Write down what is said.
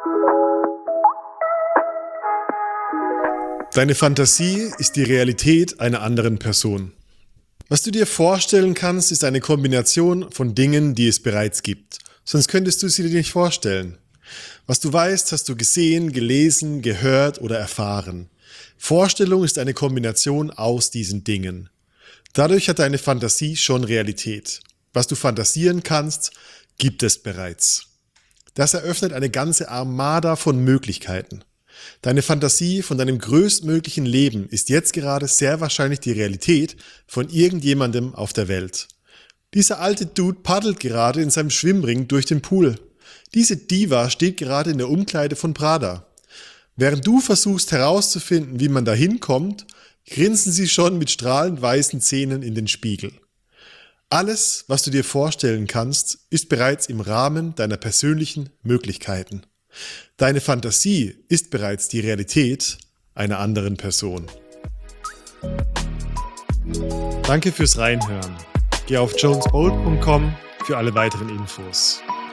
Deine Fantasie ist die Realität einer anderen Person. Was du dir vorstellen kannst, ist eine Kombination von Dingen, die es bereits gibt. Sonst könntest du sie dir nicht vorstellen. Was du weißt, hast du gesehen, gelesen, gehört oder erfahren. Vorstellung ist eine Kombination aus diesen Dingen. Dadurch hat deine Fantasie schon Realität. Was du fantasieren kannst, gibt es bereits. Das eröffnet eine ganze Armada von Möglichkeiten. Deine Fantasie von deinem größtmöglichen Leben ist jetzt gerade sehr wahrscheinlich die Realität von irgendjemandem auf der Welt. Dieser alte Dude paddelt gerade in seinem Schwimmring durch den Pool. Diese Diva steht gerade in der Umkleide von Prada. Während du versuchst herauszufinden, wie man da hinkommt, grinsen sie schon mit strahlend weißen Zähnen in den Spiegel. Alles, was du dir vorstellen kannst, ist bereits im Rahmen deiner persönlichen Möglichkeiten. Deine Fantasie ist bereits die Realität einer anderen Person. Danke fürs Reinhören. Geh auf jonesbold.com für alle weiteren Infos.